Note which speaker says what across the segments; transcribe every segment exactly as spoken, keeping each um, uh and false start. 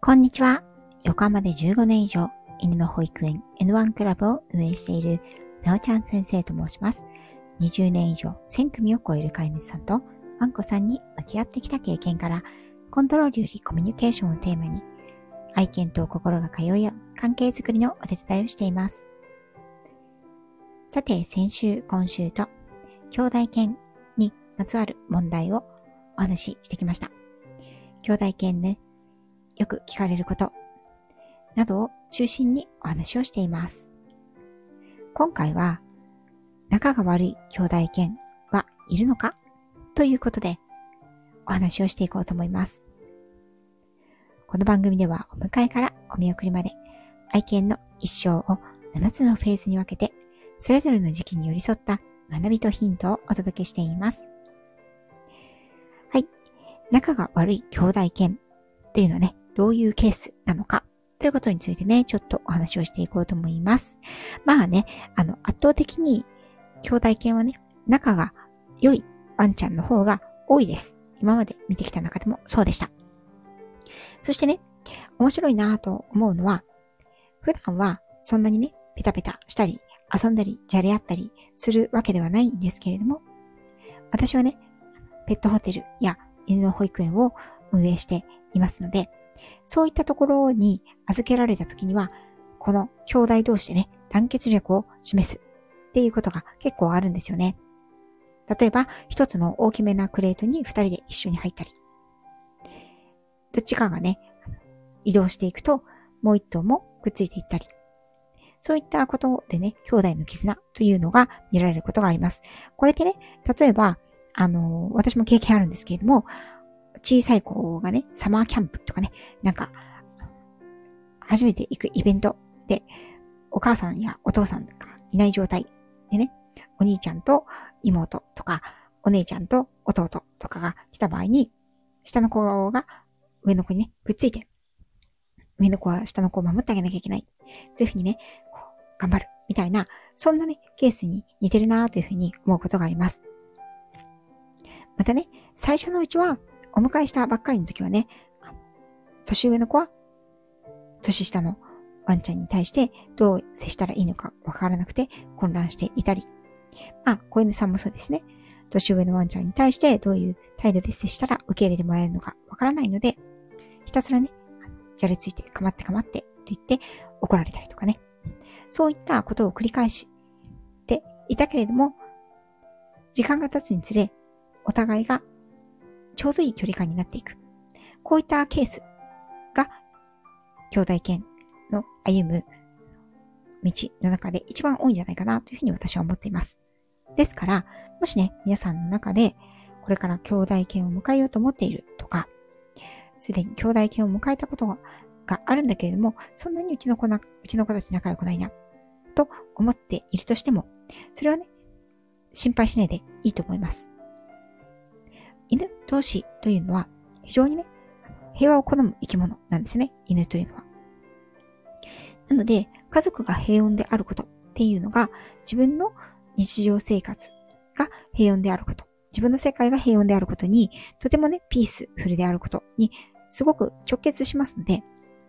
Speaker 1: こんにちは。横浜でじゅうごねん以上、犬の保育園 エヌワン クラブを運営しているなおちゃん先生と申します。にじゅうねん以上、せん組を超える飼い主さんとワンコさんに向き合ってきた経験から、コントロールよりコミュニケーションをテーマに、愛犬と心が通い合う関係づくりのお手伝いをしています。さて、先週、今週と、兄弟犬にまつわる問題をお話ししてきました。兄弟犬ね、よく聞かれることなどを中心にお話をしています。今回は仲が悪い兄弟犬はいるのかということでお話をしていこうと思います。この番組ではお迎えからお見送りまで愛犬の一生をななつのフェーズに分けてそれぞれの時期に寄り添った学びとヒントをお届けしています。はい。仲が悪い兄弟犬っていうのはね、どういうケースなのかということについてね、ちょっとお話をしていこうと思います。まあね、あの、圧倒的に兄弟犬はね、仲が良いワンちゃんの方が多いです。今まで見てきた中でもそうでした。そしてね、面白いなぁと思うのは、普段はそんなにね、ペタペタしたり、遊んだり、じゃれ合ったりするわけではないんですけれども、私はね、ペットホテルや犬の保育園を運営していますので、そういったところに預けられた時には、この兄弟同士でね、団結力を示すっていうことが結構あるんですよね。例えば、一つの大きめなクレートに二人で一緒に入ったり、どっちかがね、移動していくと、もう一頭もくっついていったり、そういったことでね、兄弟の絆というのが見られることがあります。これってね、例えば、あの、私も経験あるんですけれども、小さい子がね、サマーキャンプとかね、なんか、初めて行くイベントで、お母さんやお父さんがいない状態でね、お兄ちゃんと妹とか、お姉ちゃんと弟とかが来た場合に、下の子が上の子にね、くっついて、上の子は下の子を守ってあげなきゃいけない。というふうにね、こう頑張るみたいな、そんなね、ケースに似てるなというふうに思うことがあります。またね、最初のうちは、お迎えしたばっかりの時はね、年上の子は年下のワンちゃんに対してどう接したらいいのかわからなくて混乱していたり、まあ、子犬さんもそうですね。年上のワンちゃんに対してどういう態度で接したら受け入れてもらえるのかわからないので、ひたすらね、じゃれついてかまってかまってって言って怒られたりとかね。そういったことを繰り返していたけれども、時間が経つにつれ、お互いがちょうどいい距離感になっていく。こういったケースが兄弟犬の歩む道の中で一番多いんじゃないかなというふうに私は思っています。ですから、もしね、皆さんの中でこれから兄弟犬を迎えようと思っているとか、すでに兄弟犬を迎えたことがあるんだけれども、そんなにうちの子な、うちの子たち仲良くないなと思っているとしても、それはね、心配しないでいいと思います。犬同士というのは非常にね、平和を好む生き物なんですね、犬というのは。なので、家族が平穏であることっていうのが、自分の日常生活が平穏であること、自分の世界が平穏であることに、とてもね、ピースフルであることに、すごく直結しますので、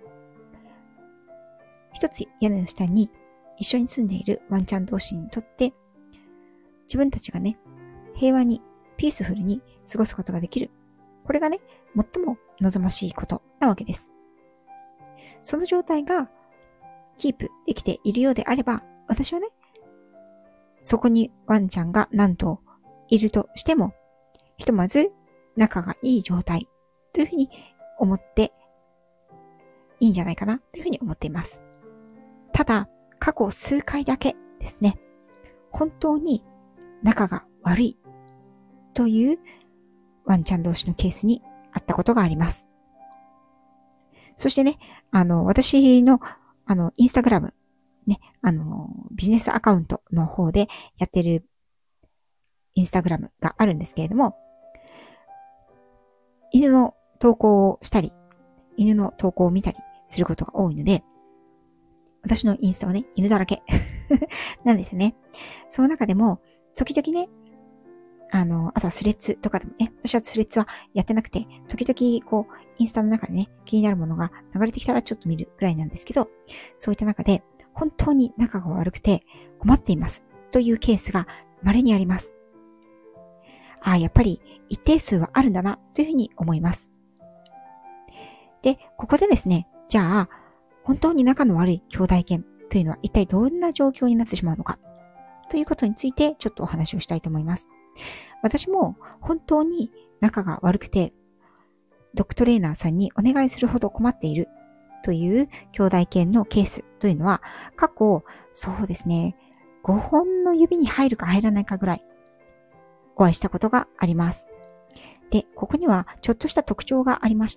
Speaker 1: 一つ屋根の下に一緒に住んでいるワンちゃん同士にとって、自分たちがね、平和に、ピースフルに過ごすことができる。これがね、最も望ましいことなわけです。その状態がキープできているようであれば、私はね、そこにワンちゃんが何頭いるとしても、ひとまず仲がいい状態というふうに思っていいんじゃないかなというふうに思っています。ただ、過去数回だけですね、本当に仲が悪いというワンちゃん同士のケースにあったことがあります。そしてね、あの、私の、あの、インスタグラム、ね、あの、ビジネスアカウントの方でやってるインスタグラムがあるんですけれども、犬の投稿をしたり、犬の投稿を見たりすることが多いので、私のインスタはね、犬だらけなんですよね。その中でも、時々ね、あの、あとはスレッズとかでもね、 私はスレッズはやってなくて、時々こう、インスタの中でね、気になるものが流れてきたらちょっと見るぐらいなんですけど、そういった中で、本当に仲が悪くて困っていますというケースが稀にあります。ああ、やっぱり一定数はあるんだなというふうに思います。で、ここでですね、じゃあ、本当に仲の悪い兄弟犬というのは一体どんな状況になってしまうのかということについてちょっとお話をしたいと思います。私も本当に仲が悪くて、ドッグトレーナーさんにお願いするほど困っているという兄弟犬のケースというのは、過去、そうですね、ごほんの指に入るか入らないかぐらいお会いしたことがあります。で、ここにはちょっとした特徴がありまして、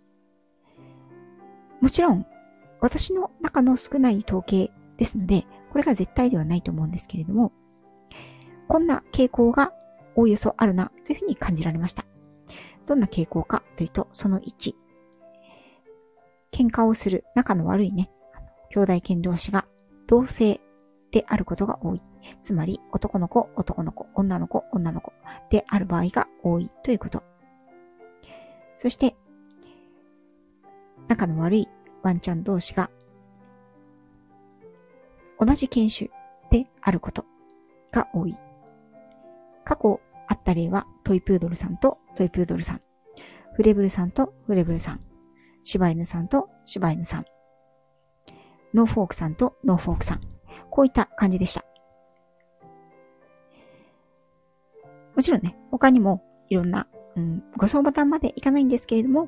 Speaker 1: もちろん私の中の少ない統計ですので、これが絶対ではないと思うんですけれども、こんな傾向がおおよそあるなというふうに感じられました。どんな傾向かというと、そのいち、喧嘩をする仲の悪いね、兄弟犬同士が同性であることが多い。つまり男の子、男の子、女の子、女の子である場合が多いということ。そして、仲の悪いワンちゃん同士が同じ犬種であることが多い。過去あった例はトイプードルさんとトイプードルさん、フレブルさんとフレブルさん、柴犬さんと柴犬さん、ノーフォークさんとノーフォークさん、こういった感じでした。もちろんね、他にもいろんな、うん、ご相談までいかないんですけれども、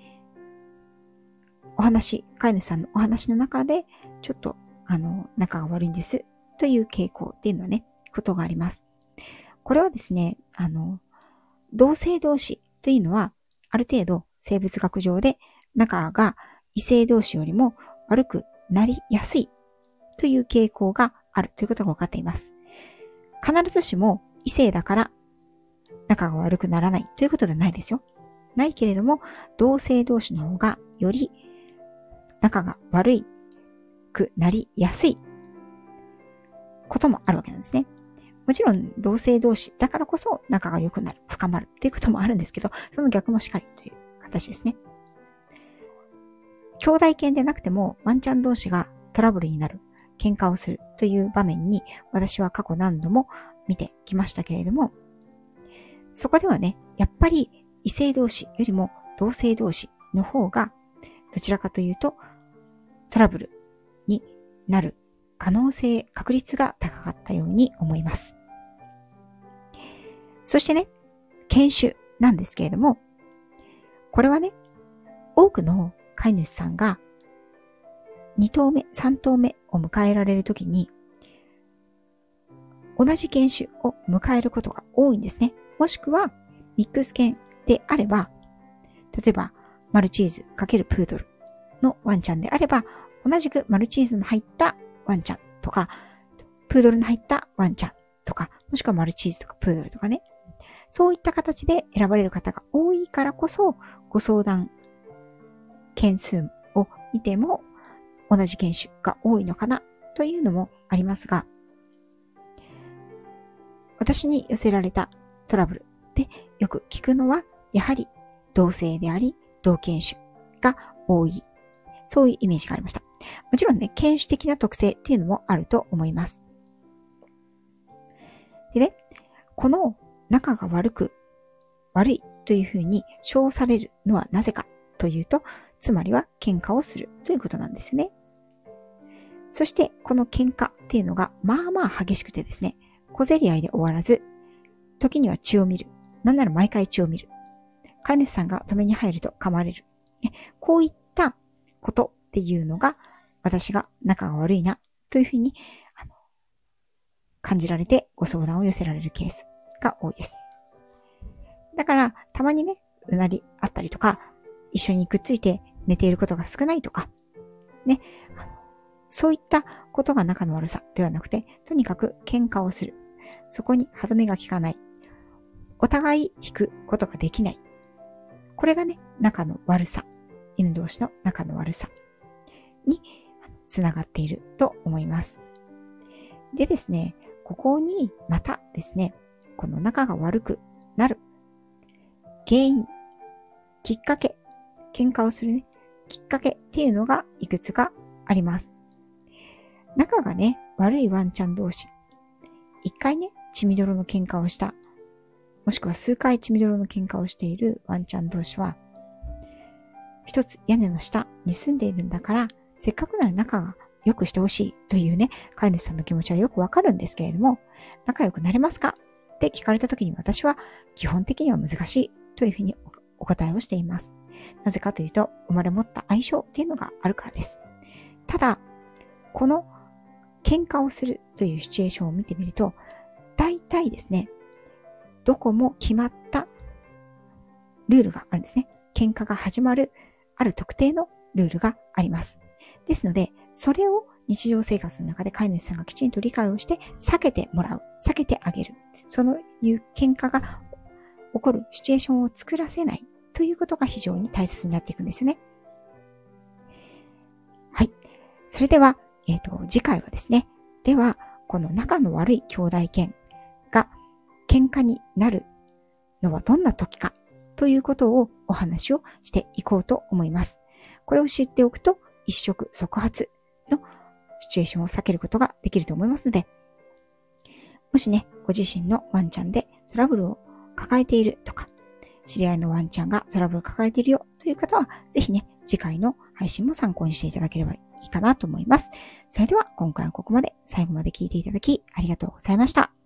Speaker 1: お話、飼い主さんのお話の中で、ちょっと、あの、仲が悪いんですという傾向っていうのはね、ことがあります。これはですね、あの、同性同士というのは、ある程度生物学上で仲が異性同士よりも悪くなりやすいという傾向があるということが分かっています。必ずしも異性だから仲が悪くならないということではないですよ。ないけれども、同性同士の方がより仲が悪くなりやすいこともあるわけなんですね。もちろん同性同士だからこそ仲が良くなる、深まるっていうこともあるんですけど、その逆もしかりという形ですね。兄弟犬でなくてもワンちゃん同士がトラブルになる、喧嘩をするという場面に私は過去何度も見てきましたけれども、そこではね、やっぱり異性同士よりも同性同士の方がどちらかというとトラブルになる可能性、確率が高かったように思います。そしてね、犬種なんですけれども、これはね、多くの飼い主さんがに頭目、さん頭目を迎えられるときに、同じ犬種を迎えることが多いんですね。もしくは、ミックス犬であれば、例えば、マルチーズ×プードルのワンちゃんであれば、同じくマルチーズの入ったワンちゃんとか、プードルの入ったワンちゃんとか、もしくはマルチーズとかプードルとかね。そういった形で選ばれる方が多いからこそ、ご相談件数を見ても同じ犬種が多いのかなというのもありますが、私に寄せられたトラブルでよく聞くのは、やはり同性であり、同犬種が多い。そういうイメージがありました。もちろんね、犬種的な特性っていうのもあると思います。でね、この仲が悪く、悪いというふうに称されるのはなぜかというと、つまりは喧嘩をするということなんですね。そして、この喧嘩っていうのがまあまあ激しくてですね、小競り合いで終わらず、時には血を見る。なんなら毎回血を見る。飼い主さんが止めに入ると噛まれる。ね、こういったことっていうのが、私が仲が悪いなというふうにあの感じられてご相談を寄せられるケースが多いです。だから、たまにね、うなりあったりとか、一緒にくっついて寝ていることが少ないとか、ね、あのそういったことが仲の悪さではなくて、とにかく喧嘩をする。そこに歯止めが効かない。お互い引くことができない。これがね、仲の悪さ。犬同士の仲の悪さにつながっていると思います。でですね、ここにまたですね、この仲が悪くなる原因、きっかけ、喧嘩をするね、きっかけっていうのがいくつかあります。仲がね、悪いワンちゃん同士、一回ね、血みどろの喧嘩をした、もしくは数回血みどろの喧嘩をしているワンちゃん同士は、一つ屋根の下に住んでいるんだから、せっかくなら仲が良くしてほしいというね、飼い主さんの気持ちはよくわかるんですけれども、仲良くなれますかって聞かれた時に私は基本的には難しいというふうにお答えをしています。なぜかというと、生まれ持った相性っていうのがあるからです。ただ、この喧嘩をするというシチュエーションを見てみると、大体ですね、どこも決まったルールがあるんですね。喧嘩が始まるある特定のルールがあります。ですので、それを日常生活の中で飼い主さんがきちんと理解をして避けてもらう、避けてあげる。そのいう喧嘩が起こるシチュエーションを作らせないということが非常に大切になっていくんですよね。はい。それでは、えっと、次回はですね、では、この仲の悪い兄弟犬が喧嘩になるのはどんな時かということをお話をしていこうと思います。これを知っておくと一触即発のシチュエーションを避けることができると思いますので、もしね、ご自身のワンちゃんでトラブルを抱えているとか、知り合いのワンちゃんがトラブルを抱えているよという方は、ぜひね、次回の配信も参考にしていただければいいかなと思います。それでは今回はここまで最後まで聞いていただきありがとうございました。